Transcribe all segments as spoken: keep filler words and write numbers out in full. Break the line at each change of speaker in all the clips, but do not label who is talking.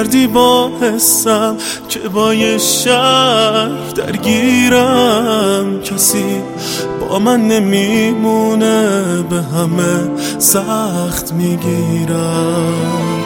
کردی با حسم که با یه شهر درگیرم. کسی با من نمیمونه، به همه سخت میگیرم.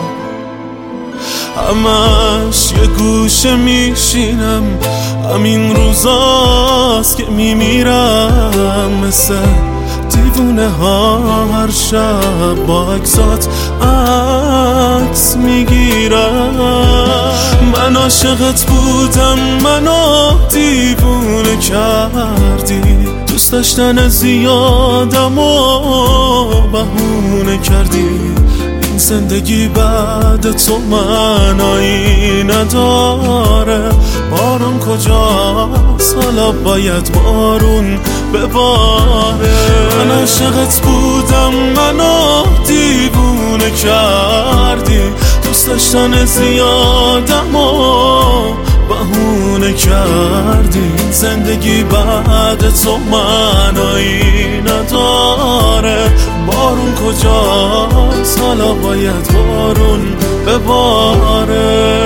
همش یه گوشه میشینم، همین روزاست که میمیرم. مثل دیوونه ها هر شب با عکسات عکس میگیرم. من عاشقت بودم، منو دیوونه کردی. دوست داشتن زیادم و بهونه کردی. این زندگی بعد تو معنایی نداره. بارون کجاست؟ حالا باید بارون بباره. من عاشقت بودم، منو دیوونه کردی. دوست داشتن زیادم و بهونه کردی. زندگی بعد تو معنایی نداره. بارون کجاست؟ حالا باید بارون بباره.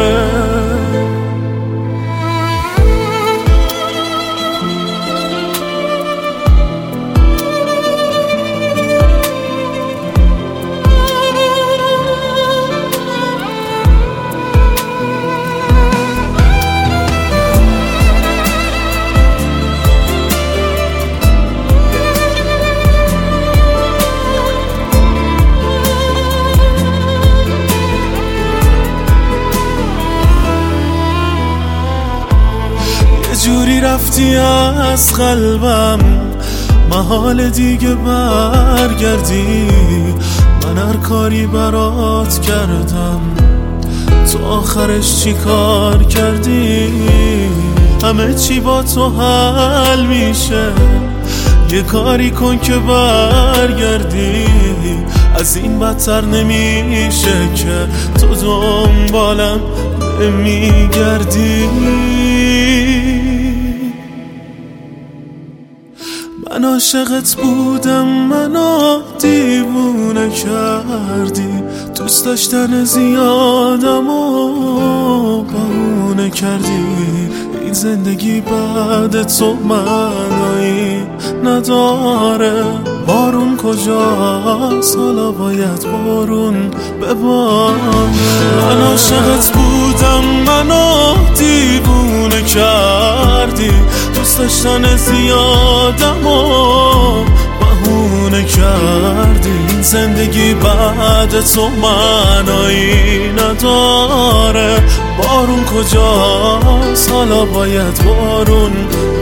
جوری رفتی از قلبم، محال دیگه برگردی. من هر کاری برات کردم، تو آخرش چی کار کردی؟ همه چی با تو حل میشه، یه کاری کن که برگردی. از این بدتر نمیشه که تو دنبالم نمیگردی. من عاشقت بودم، منو دیوونه کردی. دوست داشتن زیادم و بهونه کردی. این زندگی بعد تو معنایی نداره. بارون کجاست؟ حالا باید بارون بباره. من عاشقت بودم، منو دیوونه کردی. دوست داشتن زیادم و بهونه کردی. این زندگی بعد تو معنایی نداره. بارون کجاست؟ حالا باید بارون